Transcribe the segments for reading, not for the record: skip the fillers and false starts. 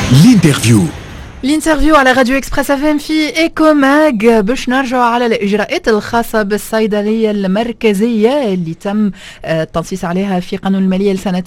الانترفيو على راديو اكسبريس اف ام في ايكو ماج باش نرجعوا على الاجراءات الخاصه بالصيدليه المركزيه اللي تم التنصيص عليها في قانون الماليه لسنه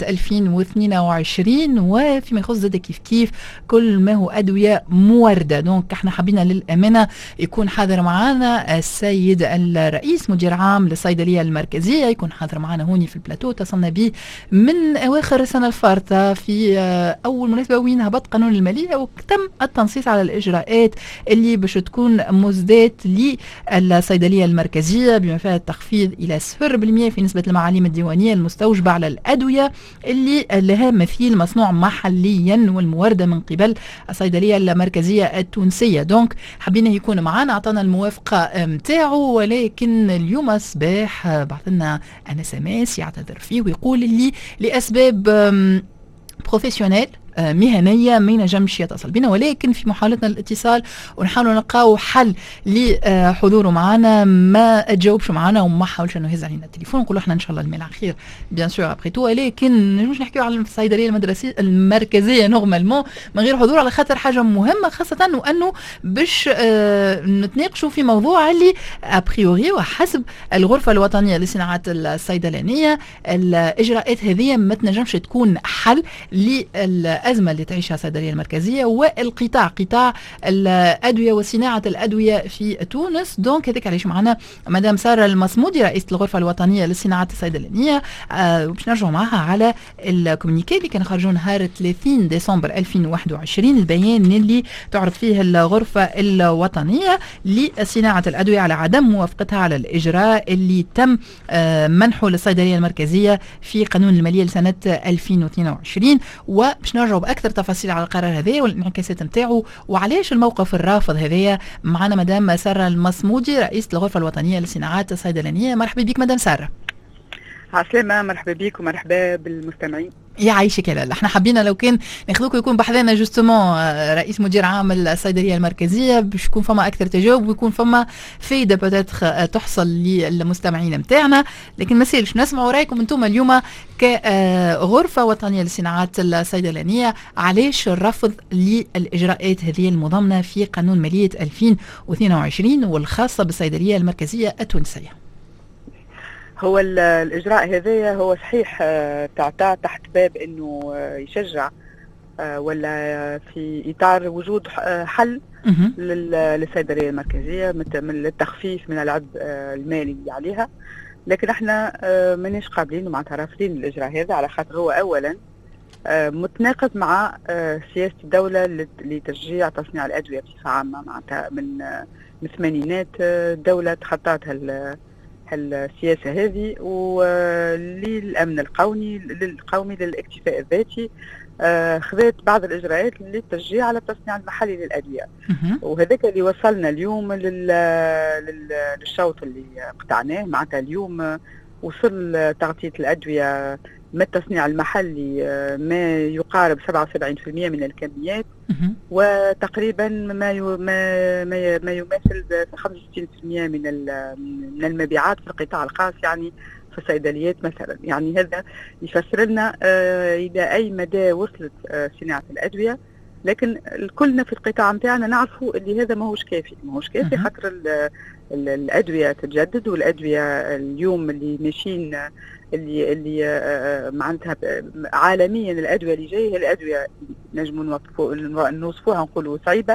2022 وفيما يخص زاد كيف كل ما هو ادويه مورده. دونك احنا حابين للامانه يكون حاضر معنا السيد الرئيس مدير عام للصيدليه المركزيه، يكون حاضر معنا هوني في البلاتو. اتصلنا به من اواخر السنه الفارطه في اول مناسبه وين هبط قانون الماليه وتم التنصيص على الإجراءات اللي باش تكون مزدات للصيدلية المركزية بما فيها التخفيض إلى 0% في نسبة المعاليم الديوانية المستوجبة على الأدوية اللي لها مثيل مصنوع محليا والموردة من قبل الصيدلية المركزية التونسية. دونك حابين يكون معنا، أعطانا الموافقة متاعه، ولكن اليوم صباح بعث لنا SMS يعتذر فيه ويقول لي لأسباب بروفيسيونيل مهنية ما ينجمش يتصل بنا، ولكن في محاولتنا الاتصال ونحاول نلقاو حل لحضوره معنا ما تجاوبش معنا وما حاولش انه يهز علينا التليفون. نقولوا احنا ان شاء الله الميل على خير بيان سور ابري تو، ولكن نجمش نحكيو على الصيدليه المركزيه نورمالمون من غير حضور، على خاطر حاجه مهمه، خاصه وانه باش نتناقشوا في موضوع اللي ابريوري وحسب الغرفه الوطنيه للصناعات الصيدلانيه الاجراءات هذه ما تنجمش تكون حل الأزمة اللي تعيشها الصيدلية المركزية قطاع الأدوية وصناعة الأدوية في تونس. دونك هذاك علاش معنا مدام سارة المصمودي رئيسة الغرفة الوطنية للصناعات الصيدلانية، باش نرجعوا معها على الكومونيكي اللي كان خرجوا نهار 30 ديسمبر 2021، البيان اللي تعرض فيه الغرفة الوطنية لصناعة الأدوية على عدم موافقتها على الإجراء اللي تم منحه للصيدلية المركزية في قانون المالية لسنة 2022. وباش نرجعوا باكثر تفاصيل على القرار هذا والانعكاسات نتاعو وعلاش الموقف الرافض هذايا معنا مدام ساره المصمودي رئيسه الغرفه الوطنيه للصناعات الصيدلانيه. مرحبا بك مدام ساره. عسلامة، مرحبا بك ومرحبا بالمستمعين. يعيشك يا لاله. احنا حابين لو كان ناخذوك يكون بحذانا جوستومون رئيس مدير عام الصيدليه المركزيه باش يكون فما اكثر تجاوب ويكون فما فايده بتاتخ تحصل للمستمعين نتاعنا، لكن ما سالش نسمعوا رايكم انتم اليوم كغرفه وطنيه للصناعات الصيدلانيه. علاش الرفض للاجراءات هذه المضمنه في قانون ماليه 2022 والخاصه بالصيدليه المركزيه التونسيه؟ هو الإجراء هذا هو صحيح تعطى تحت باب إنه يشجع ولا في إطار وجود حل للصيدلية المركزية من التخفيف من العبء المالي اللي عليها، لكن احنا ماناش قابلين ومعناتها رافضين الإجراء هذا على خاطر هو أولا متناقض مع سياسة الدولة لتشجيع تصنيع الأدوية بصفة عامة. معناتها من الثمانينات الدولة تخطتها السياسة هذه وللأمن القومي للاكتفاء الذاتي خذت بعض الإجراءات للتشجيع على التصنيع المحلي للأدوية، وهذاك اللي وصلنا اليوم للشوط اللي قطعناه. معناتها اليوم وصل تغطية الأدوية من التصنيع المحلي ما يقارب 77% من الكميات، وتقريبا ما يماثل 65% من المبيعات في القطاع الخاص، يعني في الصيدليات مثلا. يعني هذا يفسر لنا إلى أي مدى وصلت صناعة الأدوية، لكن كلنا في القطاع متاعنا نعرفوا اللي هذا ماهوش كافي خاطر الأدوية تتجدد، والأدوية اليوم اللي ماشيين اللي معناتها عالميا الأدوية اللي جاية هي الأدوية نجموا نوصفوها نقولوا صعيبة،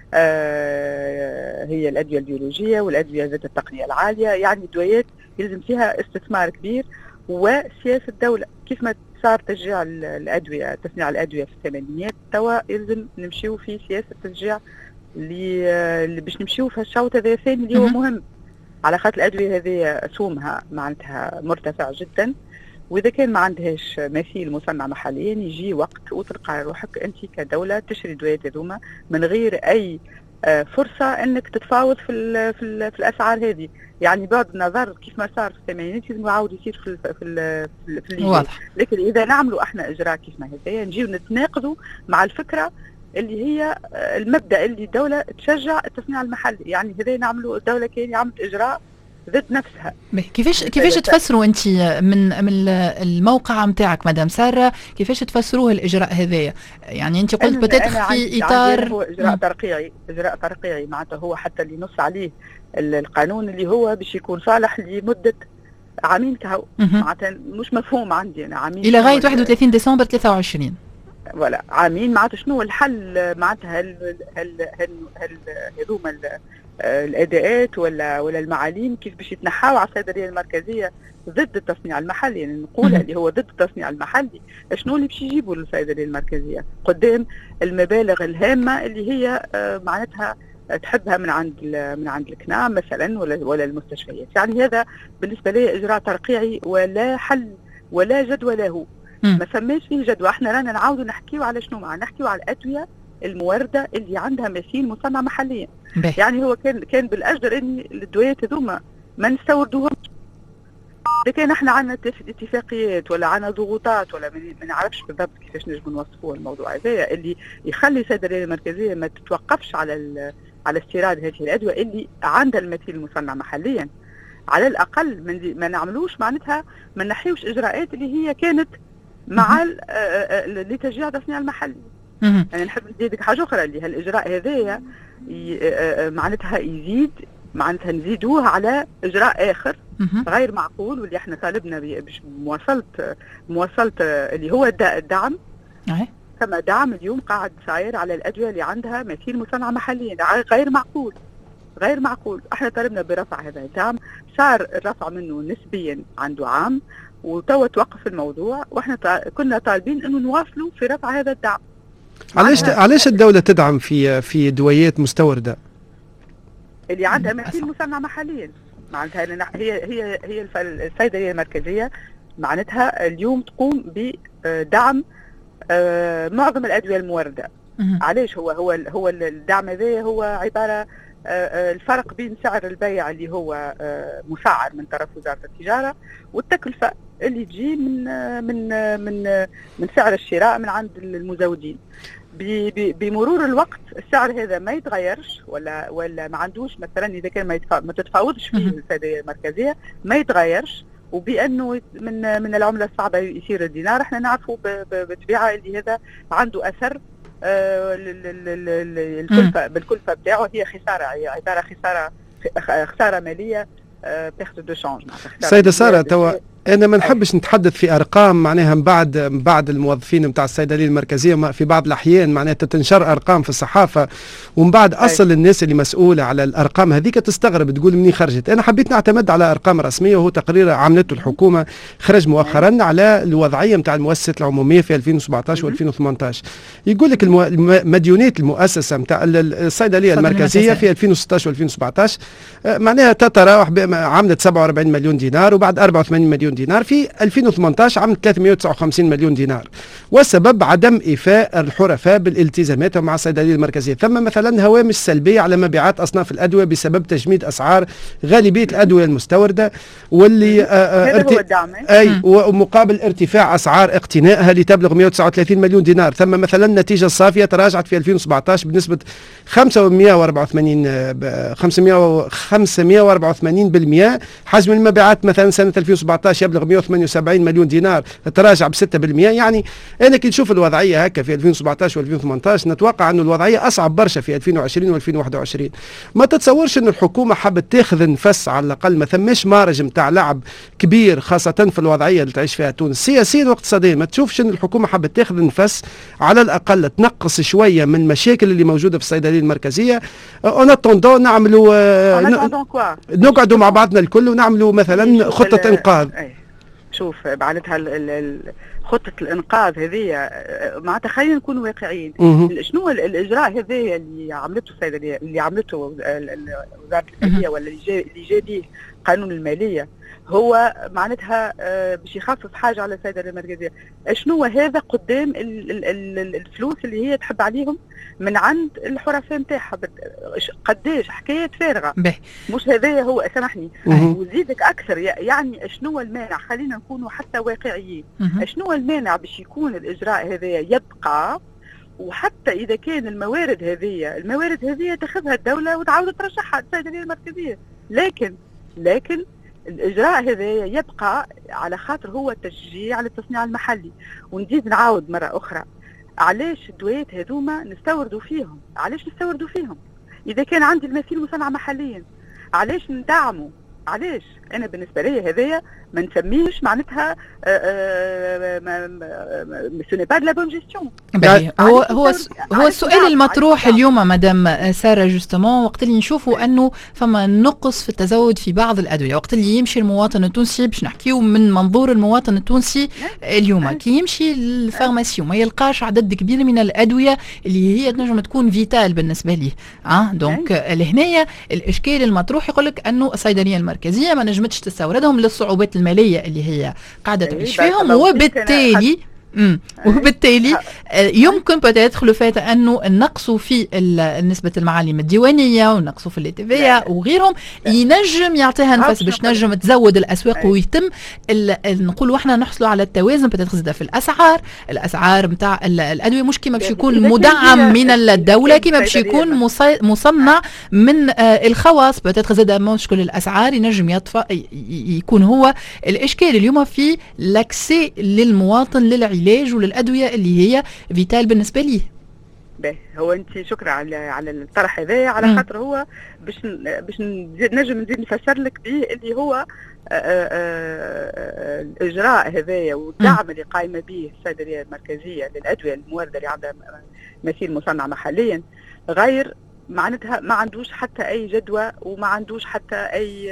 هي الأدوية البيولوجية والأدوية ذات التقنية العالية. يعني الدويات يلزم فيها استثمار كبير وسياسة الدولة. كيف ما صار تشجيع الأدوية تصنيع الأدوية في الثمانينات، توا يلزم نمشيو في سياسة تشجيع اللي باش نمشيو في الشوط هذا الثاني اللي هو مهم، على خاطر الأدوية هذه سومها معناتها مرتفع جدا، وإذا كان ما عندهاش مثيل مصنع محليا يجي وقت وتلقى روحك أنت كدولة تشري الدويات هذوما من غير أي فرصة أنك تتفاوض في الأسعار هذه. يعني بعد النظر كيف ما صار في الثمانينات لازم يعاود يصير في واضح. لكن إذا نعملوا احنا إجراء كيف ما هذايا نجيو نتناقضوا مع الفكرة اللي هي المبدأ اللي الدولة تشجع التصنيع المحلي. يعني هذا نعملوا الدولة كان عملت إجراء ضد نفسها. كيفاش تفسروا انت من الموقع نتاعك مدام ساره، كيفاش تفسروه الاجراء هذايا؟ يعني انت قلت بتدخل في اطار هو اجراء ترقيعي معناتها هو حتى اللي نص عليه القانون اللي هو باش يكون صالح لمده عامين كهو، معناتها مش مفهوم عندي انا عامين الى غايه 31 ديسمبر 23 ولا عامين. معناتها شنو الحل؟ معناتها هل هذوما الاداءات ولا المعاليم كيف باش يتنحاوا على الصيدليه المركزيه ضد التصنيع المحلي؟ يعني نقولها اللي هو ضد التصنيع المحلي، شنو اللي باش يجيبوا للصيدليه المركزيه قدام المبالغ الهامه اللي هي معناتها تحبها من عند الكنام مثلا ولا المستشفيات. يعني هذا بالنسبه لي اجراء ترقيعي ولا حل ولا جدوى له، ما سماش فيه جدوى. احنا رانا نعاودوا نحكيوا على شنو؟ نحكيوا على الادويه المورده اللي عندها مثيل مصنع محليا. يعني هو كان بالاجدر ان الدويات هذوما ما نستوردوهم. اذا كان احنا عندنا اتفاقيات ولا عندنا ضغوطات ولا ما نعرفش بالضبط كيفاش نجم نوصفوا الموضوع هذا اللي يخلي الصيدليه المركزيه ما تتوقفش على استيراد هذه الادويه اللي عندها المثيل المصنع محليا. على الاقل ما نعملوش معناتها ما نحيوش اجراءات اللي هي كانت مع لتشجيع التصنيع المحلي. يعني نحب نزيدك حاجه اخرى اللي هالاجراء هذايا معناتها يزيد، معناتها نزيدوه على اجراء اخر غير معقول، واللي احنا طالبنا باش مواصله اللي هو الدعم. كما دعم اليوم قاعد صاير على الادويه اللي عندها مثيل مصنع محليا، غير معقول. احنا طالبنا برفع هذا الدعم، صار الرفع منه نسبيا عنده عام وتوا توقف الموضوع، واحنا كنا طالبين انه نواصلوا في رفع هذا الدعم. علاش الدولة تدعم في دويات مستوردة اللي عندها مثيل مصنع محليا؟ معناتها هي الصيدلية المركزية معناتها اليوم تقوم بدعم معظم الأدوية الموردة. علاش هو الدعم هذا هو عبارة الفرق بين سعر البيع اللي هو مسعر من طرف وزارة التجارة والتكلفة اللي تجي من سعر الشراء من عند المزودين. بمرور الوقت السعر هذا ما يتغيرش ولا ما عندوش مثلا اذا كان ما تتفاوضش فيه الصيدليه المركزيه ما يتغيرش، وبانه من العمله الصعبه يصير الدينار. احنا نعرفوا بطبيعه اللي هذا عنده اثر بالكلفه بتاعه، هي خساره، هي عباره خساره ماليه بيرت دو شانج. سيدة سارة توا أنا ما نحبش نتحدث في أرقام معناها من بعد الموظفين نتاع الصيدلية المركزية في بعض الأحيان معناها تنشر أرقام في الصحافة ومن بعد أصل الناس اللي مسؤولة على الأرقام هذيك تستغرب تقول منين خرجت. أنا حبيت نعتمد على أرقام رسمية وهو تقرير عملته الحكومة خرج مؤخرا على الوضعية نتاع المؤسسات العمومية في 2017 و2018. يقول لك مديونيات المؤسسة نتاع الصيدلية المركزية في 2016 و2017 معناها تتراوح عملت 47 مليون دينار وبعد 84 مليون دينار. في 2018 عملت 359 مليون دينار، والسبب عدم إيفاء الحرفاء بالالتزامات مع الصيدلية المركزية. ثم مثلا هوامش سلبية على مبيعات أصناف الأدوية بسبب تجميد أسعار غالبية الأدوية المستوردة واللي ومقابل ارتفاع أسعار اقتنائها لتبلغ 139 مليون دينار. ثم مثلا النتيجة الصافية تراجعت في 2017 بنسبة 584%. حجم المبيعات مثلا سنة 2017 يبلغ 178 مليون دينار، تراجع ب6%. يعني أنا كي نشوف الوضعية هكا في 2017 و2018 نتوقع أن الوضعية أصعب برشا في 2020 و2021. ما تتصورش أن الحكومة حابة تاخذ نفس على الأقل، ما ثماش مارج متاع لعب كبير خاصة في الوضعية اللي تعيش فيها تونس سياسيا واقتصاديا. ما تشوفش أن الحكومة حابة تاخذ نفس على الأقل تنقص شوية من المشاكل اللي موجودة في الصيدلية المركزية. نقعدوا مع بعضنا الكل ونعملوا مثلا خطة إنقاذ. شوف معناتها خطة الإنقاذ هذه معناتها خلينا نكونوا واقعيين. شنو الإجراء هذا اللي عملته الصيدلية اللي عملته وزارة المالية ولا اللي جاء به قانون المالية؟ هو معناتها باش يخفف حاجة على الصيدلية المركزية. شنو هذا قدام الفلوس اللي هي تحب عليهم من عند الحرفاء نتاعها؟ قداش حكايات فارغة. مش هذايا هو، سامحني وزيدك أكثر. يعني شنو المانع؟ خلينا نكونوا حتى واقعيين. شنو المانع باش يكون الإجراء هذايا يبقى، وحتى إذا كان الموارد هذه تاخذها الدولة وتعاود ترشحها الصيدلية المركزية، لكن لكن الاجراء هذا يبقى على خاطر هو تشجيع للتصنيع المحلي. ونزيد نعاود مره اخرى، علاش الدويات هذوما نستوردوا فيهم؟ علاش نستوردوا فيهم اذا كان عندي المثيل مصنع محليا؟ علاش ندعموا؟ علاش؟ انا بالنسبه لي هذايا ما نسميهش معناتها سو ني با دو لا بون جيستيون. هو السؤال المطروح اليوم مدام ساره جوستومون، وقت اللي نشوفوا انه فما نقص في التزود في بعض الادويه، وقت اللي يمشي المواطن التونسي، باش نحكيو من منظور المواطن التونسي اليوم، كي يمشي للفارماسي وما يلقاش عدد كبير من الادويه اللي هي تنجم تكون فيتال بالنسبه ليه، دونك لهنايا الاشكال المطروح يقول لك انه الصيدليه المركزيه ما نجمتش تستوردهم للصعوبات الماليه اللي هي قاعده تعيش فيهم، وبالتالي يمكن بتاتخ لو فات انه النقص في نسبه المعالم الديوانيه ونقص في الاتفاقيه وغيرهم ينجم يعطيها نفس باش نجم تزود الاسواق ويتم نقولوا احنا نحصلوا على التوازن بتتخزد في الاسعار نتاع الادويه، مش كيما باش يكون مدعم من الدوله، كيما باش يكون مصنع من الخواص بتتخزد مشكل الاسعار ينجم يكون هو الاشكال اليوم في لاكسي للمواطن للعلاج وللادويه اللي هي فيتال بالنسبه ليه. هو انت شكرا على الطرح هذايا، على خاطر هو باش نجم نزيد نفسر لك به اللي هو الاجراء هذايا والدعم اللي قايمه به الصيدليه المركزيه للادويه المورده اللي عندها مثيل مصنع محليا، غير معناتها ما عندوش حتى اي جدوى وما عندوش حتى اي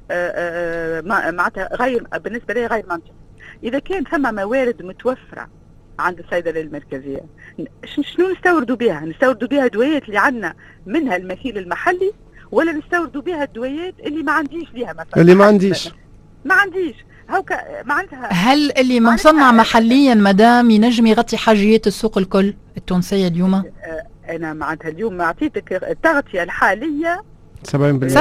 معناتها غير بالنسبه لي غير منطقي. إذا كان ثم موارد متوفرة عند الصيدلية المركزية، شنو نستوردوا بها؟ نستوردوا بها الدويات اللي عندنا منها المثيل المحلي، ولا نستوردوا بها الدويات اللي ما عنديش ليها مثلا؟ اللي ما عنديش هوكا معناتها. هل اللي مصنع محليا مدام ينجم يغطي حاجيات السوق الكل التونسية اليوم؟ أنا معناتها اليوم أعطيتك التغطية الحالية 70%.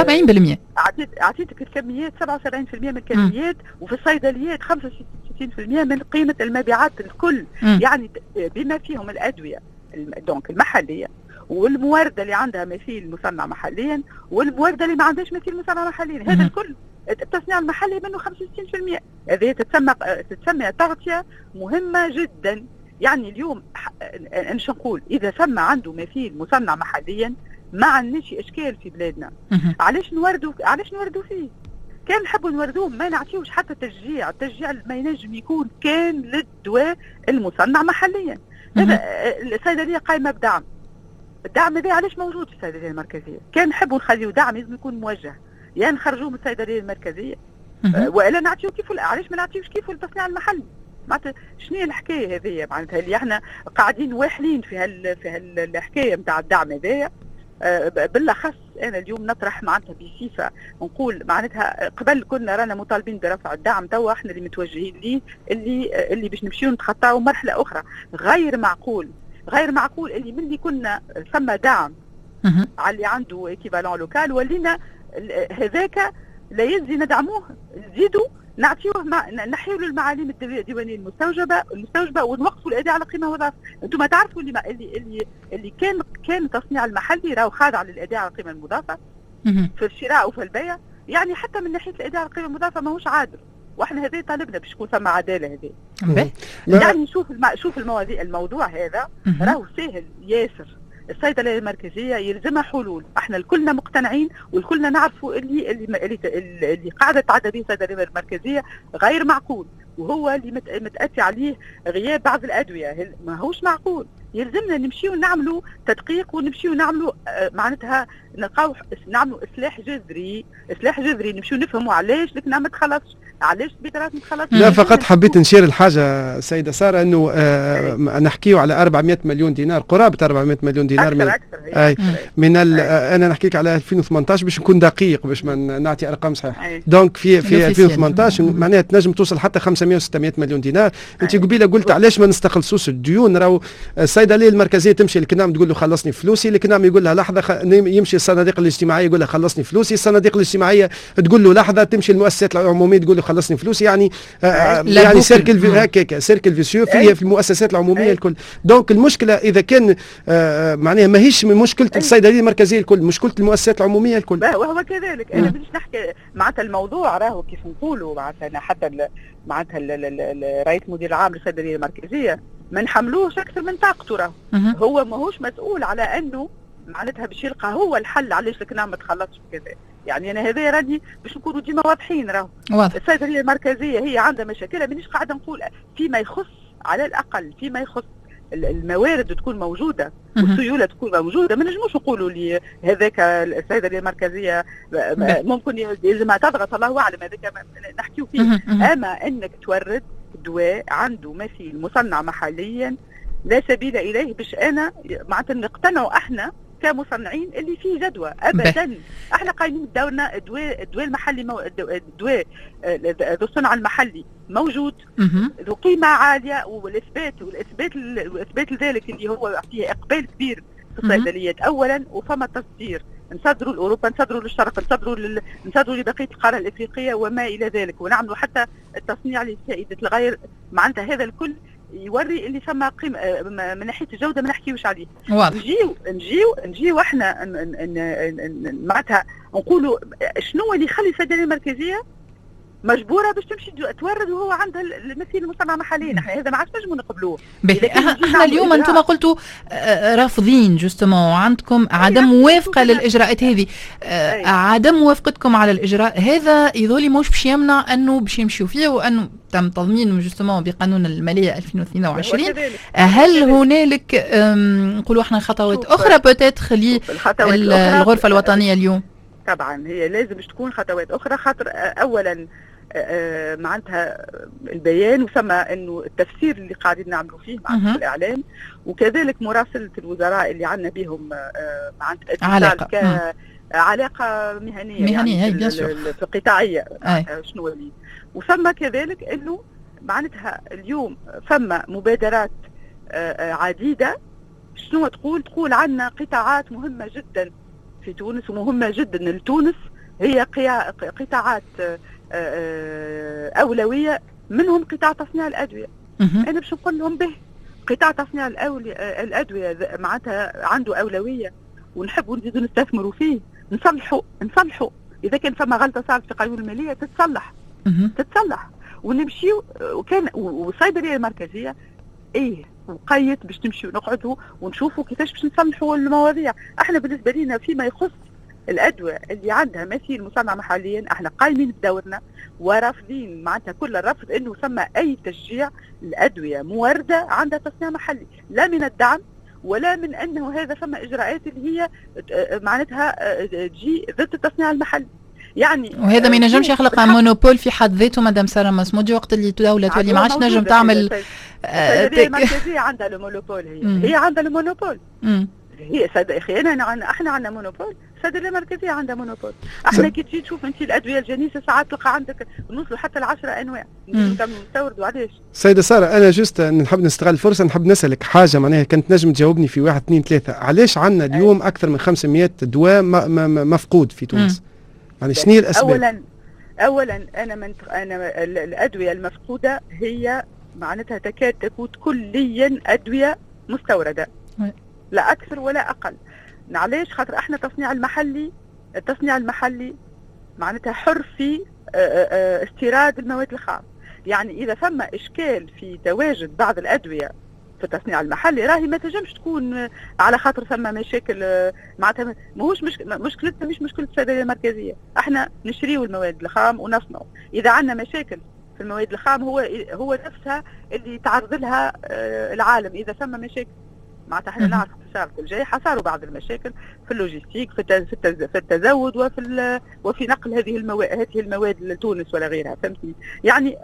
أعطيتك الكميات 77% من الكميات، وفي الصيدليات 65% من قيمة المبيعات الكل، يعني بما فيهم الأدوية دونك المحلية والموردة اللي عندها مثيل مصنع محليا والموردة اللي ما عندهاش مثيل مصنع محليا، هذا الكل التصنيع المحلي منه 65%. هذه تتسمى تغطية مهمة جدا. يعني اليوم مش نقول إذا ثم عنده مثيل مصنع محليا ما عندناش اشكال في بلادنا، علاش نوردوا فيه؟ كان نحبوا نوردوه ما نعطيوش حتى التشجيع ما ينجم يكون كان للدواء المصنع محليا. هذا الصيدليه قايمه بدعم، الدعم هذا علاش موجود في الصيدليه المركزيه؟ كان نحبوا نخليوه دعم لازم يكون موجه، يعني نخرجوه من الصيدليه المركزيه والا نعطيوه كيف، علاش ما نعطيوش كيف التصنيع المحلي؟ معناتها شنو هي الحكايه هذيا؟ معناتها اللي احنا قاعدين واحلين في الحكايه نتاع الدعم هذايا. بالاخص انا اليوم نطرح معناتها بصفه نقول معناتها قبل كنا رانا مطالبين برفع الدعم، توا احنا اللي متوجهين ليه اللي باش نمشيو نتخطاو مرحله اخرى. غير معقول اللي ملي كنا ثم دعم على اللي عنده ايكيفالون لوكال ولينا هذاك لا يزي ندعموه نزيدوا نعطيوه نحيوا له المعالم الديوانيه المستوجبه ونوقفوا الاداء على قيمه مضافه. انتم تعرفوا اللي كان التصنيع المحلي راهو خاضع للاداء على القيمه المضافه في الشراء وفي البيع، يعني حتى من ناحيه الاداء على القيمه المضافه ماهوش عادل، واحنا هذه طالبنا باش يكون ثم عداله هذه. يعني شوف الموضوع هذا راهو سهل ياسر. الصيدليه المركزيه يلزمها حلول، احنا الكلنا مقتنعين والكلنا نعرفوا اللي قاعده تعدى به الصيدليه المركزيه غير معقول، وهو اللي متاتي عليه غياب بعض الادويه، ما هوش معقول. يلزمنا نمشيو نعملوا تدقيق ونمشيو نعملوا معناتها نعملوا اصلاح جذري نمشيو نفهموا علاش لكن ما تخلصش، علاش البيطرات ما تخلصش. لا فقط حبيت نشير الحاجه سيده ساره انه نحكيو على 400 مليون دينار، قرابه 400 مليون دينار من انا نحكيك على 2018 باش نكون دقيق باش ما نعطي ارقام صحيحه. دونك في 2018 معناها تنجم توصل حتى 500 و600 مليون دينار. انت قبيله قلت علاش ما نستخلصوش الديون، راهو الصيدليه المركزيه تمشي للكنام تقول له خلصني فلوسي، الكنام يقول لها لحظه، يمشي الصناديق الاجتماعيه يقول لها خلصني فلوسي، الصناديق الاجتماعيه تقول له لحظه، تمشي المؤسسات العموميه تقول له خلصني فلوسي. يعني يعني سيركل هكاك، سيركل فيسيو في المؤسسات العموميه الكل. دونك المشكله اذا كان معناها ماهيش من مشكله الصيدليه المركزيه الكل، مشكله المؤسسات العموميه الكل. وهو كذلك. انا بديش نحكي معناتها الموضوع راهو كيف نقولوا، معناتها انا حتى معناتها رئيس مدير العام للصيدليه المركزيه ما نحملوش اكثر من طاقته. راهو هو ماهوش مسؤول على انه معناتها باش يلقى هو الحل علاش الكلام ما تخلصش كذا. يعني انا هذا راني باش نكونوا ديما واضحين. راهو الصيدليه المركزيه هي عندها مشاكل، مانيش قاعده نقول فيما يخص على الاقل فيما يخص الموارد تكون موجوده والسيوله تكون موجوده. ما نجموش نقولوا لي هذاك الصيدليه المركزيه ممكن يلزمها تضغط، الله اعلم، هذاك نحكيو فيه. اما انك تورد دواء عنده مثيل مصنع محليا لا سبيل اليه باش انا معناتها نقتنعوا احنا كمصنعين اللي فيه جدوى ابدا. احنا قايمين بدورنا الدواء المحلي الدواء ذو الصنع المحلي موجود ذو قيمه عاليه، والاثبات لذلك اللي هو فيه اقبال كبير في الصيدليات اولا، وفما تصدير نصدروا لاوروبا، نصدروا للشرق، نصدروا لبقيه القاره الافريقيه وما الى ذلك، ونعملوا حتى التصنيع لفائده الغير. معناتها هذا الكل يوري اللي ثم قيمه من ناحيه الجوده ما نحكيوش عليه. نجيو احنا معناتها نقولوا شنو اللي يخلي الصيدليه المركزيه مجبوره باش تمشي تورد وهو عندها المثيل المصنع محليا. احنا هذا ما عادش نجموا نقبلوه. احنا اليوم انتم قلتوا رافضين جوستومون، وعندكم عدم موافقه للاجراءات هذه. عدم موافقتكم على الاجراء هذا يظل مش باش يمنع انه باش يمشيوا فيه، وانه تم تضمينه جوستومون بقانون الماليه 2022. هل هنالك نقولوا احنا خطوات اخرى بوتيتر للغرفه الوطنيه اليوم؟ طبعا هي لازم تكون خطوات اخرى، خاطر اولا معناتها البيان وثم انه التفسير اللي قاعدين نعملوا فيه مع الاعلام، وكذلك مراسله الوزراء اللي عندنا بهم معناتها علاقه مهنيه يعني في قطاعيه شنو اللي، وثم كذلك انه معناتها اليوم ثم مبادرات عديده. شنو تقول عندنا قطاعات مهمه جدا في تونس ومهمه جدا لتونس، هي قطاعات اولويه، منهم قطاع تصنيع الادويه. انا باش نقول لهم به قطاع تصنيع الادويه معناتها عنده اولويه، ونحبوا نزيدوا نستثمروا فيه، نصلحوا اذا كان فما غلطه صارت في القانون الماليه تتصلح ونمشيو. وكان والصيدليه المركزيه وقيت باش نمشيو نقعدوا ونشوفوا كيفاش باش نصلحوا المواضيع. احنا بالنسبه لنا فيما يخص الادويه اللي عندها مثيل مصنع محليا احنا قايمين بدورنا ورافضين معناتها كل الرفض انه ثم اي تشجيع الادويه مورده عندها تصنيع محلي، لا من الدعم ولا من انه هذا ثم اجراءات اللي هي معناتها تجي ضد التصنيع المحلي. يعني وهذا ما ينجمش يخلق مونوبول في حد ذاته. مدام ساره مسمودي وقت اللي الدوله تولي ما عادش نجم تعمل الصيدليه المركزيه عندها المونوبول، هي عندها المونوبول. هي اخي احنا عندنا مونوبول، الصيدليه المركزيه عندها مونوبول. احنا كي تجي تشوف انت الادويه الجنيسه ساعات تلقى عندك نوصلوا حتى ل10 انواع نكملوا نستوردوا. علاش سيده ساره انا جوست نحب نستغل الفرصه، نحب نسالك حاجه معناها كنت نجم تجاوبني في 1 2 3، علاش عندنا اليوم اكثر من 500 دواء مفقود في تونس؟ يعني شنو الاسباب؟ اولا انا الادويه المفقوده هي معناتها تكاد تكون كليا ادويه مستورده، لا اكثر ولا اقل. علاش؟ خاطر احنا التصنيع المحلي معناتها حر في استيراد المواد الخام. يعني اذا ثم اشكال في تواجد بعض الادويه في التصنيع المحلي راهي ما تنجمش تكون على خاطر ثم مشاكل معناتها ماهوش مشكلتنا مش مشكله الصيدليه المركزيه، احنا نشريو المواد الخام ونصنعوا. اذا عندنا مشاكل في المواد الخام هو نفسها اللي تعرض لها العالم. اذا ثم مشاكل معناتها احنا نعرف في الشهر الجاي صاروا بعض المشاكل في اللوجستيك في التزود وفي نقل هذه المواد لتونس ولا غيرها، فهمتني؟ يعني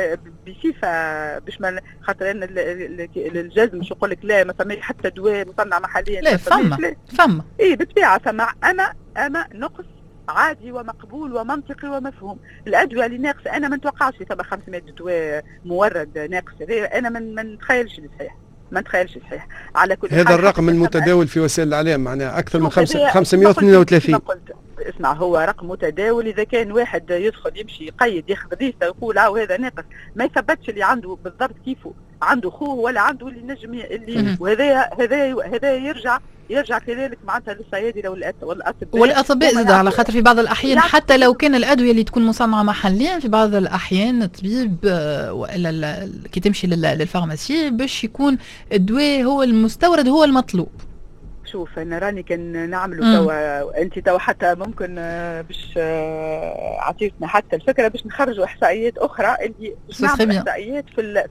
بصفه باش ما خاطر ان الجزم مش يقول لك لا ما فما حتى دواء مصنع محليا، لا فما بالطبيعه فما اما نقص عادي ومقبول ومنطقي ومفهوم. الادويه اللي ناقصه انا ما نتوقعش ثم 500 دواء مورد ناقص، انا ما نتخيلش اللي صحيح، ما نتخيلش صحيح. على كل هذا الرقم المتداول في وسائل الاعلام معناها اكثر من 532. اسمع، هو رقم متداول. اذا كان واحد يدخل يمشي يقيد ياخذ ليسته ويقول هذا ناقص، ما يثبتش اللي عنده بالضبط كيفه، عنده خوه ولا عنده اللي نجم اللي وهذا يرجع كذلك معناتها للصيادله والاطباء زاد، على خاطر في بعض الاحيان حتى لو كان الادويه اللي تكون مصنعه محليا، في بعض الاحيان الطبيب والا كي تمشي للفارماسي باش يكون الدواء هو المستورد هو المطلوب. شوف انا راني كان نعملوا توا، انت توا حتى ممكن باش عطيتنا حتى الفكره باش نخرجوا احصائيات اخرى اللي باش نعملوا احصائيات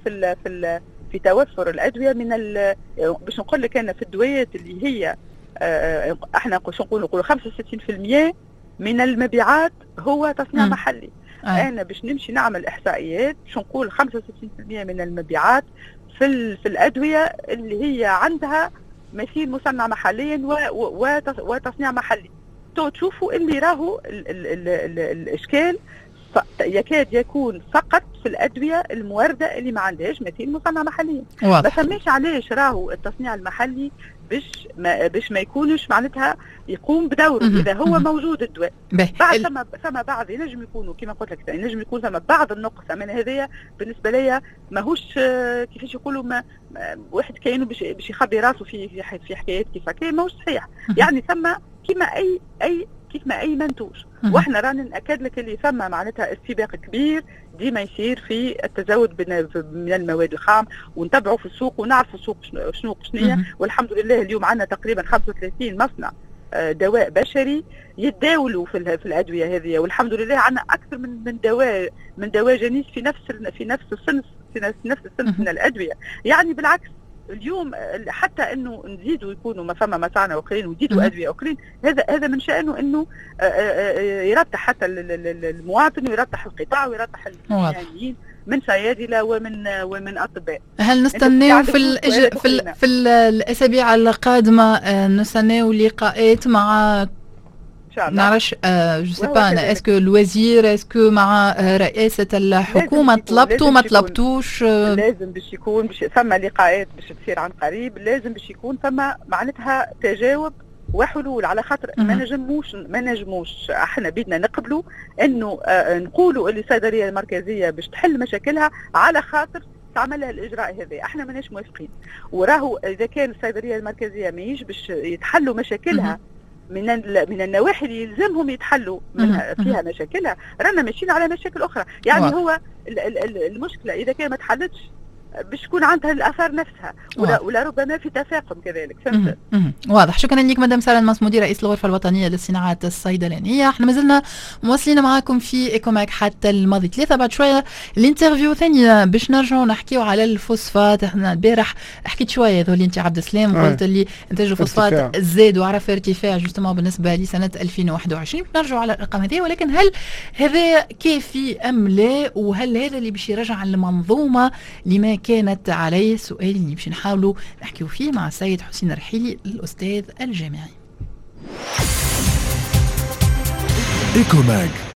في توفر الادويه من باش نقول لك انا في الدويات اللي هي احنا نقولوا 65% من المبيعات هو تصنيع محلي. انا باش نمشي نعمل احصائيات باش نقول 65% من المبيعات في الادويه اللي هي عندها مثيل مصنع محليا وتصنيع محلي. تشوفوا اللي راهو الاشكال يكاد يكون فقط في الادويه الموارده اللي ما عندهاش مثيل مصنع محليا. ما فهمناش علاش راهو التصنيع المحلي باش ما يكونش معناتها يقوم بدوره اذا هو موجود الدواء. بعد ثم بعض ينجم يكونوا كما قلت لك، ينجم يكون ثم بعض النقص. من هذايا بالنسبه لي ماهوش كيفاش يقولوا واحد كاينه باش يخبي راسه في حكايات كيف هكا، ماهوش صحيح. يعني ثم كيما اي منتوج. واحنا رانا ناكد لك اللي ثم معناتها استباق كبير ديما يصير في التزود من المواد الخام، ونتبعوا في السوق ونعرفوا السوق شنو والحمد لله اليوم عندنا تقريبا 35 مصنع دواء بشري يتداولوا في الادويه هذه، والحمد لله عندنا اكثر من دواء جنيس في نفس الصنف من الادويه. يعني بالعكس اليوم حتى انه نزيدوا يكونوا ما فما مصانع اخرين ونزيدوا ادويه اخرين، هذا من شانه انه يرتح حتى المواطن ويرتح القطاع ويرتح المهنيين من صيادله ومن اطباء. هل نستناو في الاسابيع القادمه نستناو لقاءات مع نعرفش جو سي با انا اسكو الوزير اسكو مع رئاسه الحكومه طلبتوا ما طلبتوش؟ لازم باش يكون ثم لقاءات باش تصير عن قريب، لازم باش يكون ثم معناتها تجاوب وحلول، على خاطر ما نجموش احنا بدنا نقبلوا انه نقولوا اللي الصيدليه المركزيه باش تحل مشاكلها على خاطر تعملها الاجراء هذا. احنا ماناش موافقين، وراهو اذا كان الصيدليه المركزيه ماهيش باش يتحلوا مشاكلها من النواحي اللي يلزمهم يتحلوا منها فيها مشاكلها، رانا ماشيين على مشاكل اخرى. يعني هو المشكله اذا كان ما تحلتش باش تكون عندها الاثار نفسها ولا ربما في تفاقم كذلك. فهمت؟ واضح. شكرا لك مدام ساره المصمودي رئيس الغرفه الوطنيه للصناعات الصيدلانيه. احنا مازلنا مواصلين معاكم في ايكوماك حتى الماضي 3. بعد شويه الانترفيو ثانيه باش نرجعوا نحكيو على الفوسفات. احنا البارح حكيت شويه ذولي انت عبد السلام قلت لي انتاج الفوسفات زاد وعرف ارتفاع جوستومون بالنسبه لسنه 2021. نرجعوا على الارقام هذه، ولكن هل هذا كافي ام لا؟ وهل هذا اللي باش يرجع المنظومه لما كانت عليه؟ السؤال اللي باش نحاولوا نحكيو فيه مع السيد حسين الرحيلي الأستاذ الجامعي. إيكوماك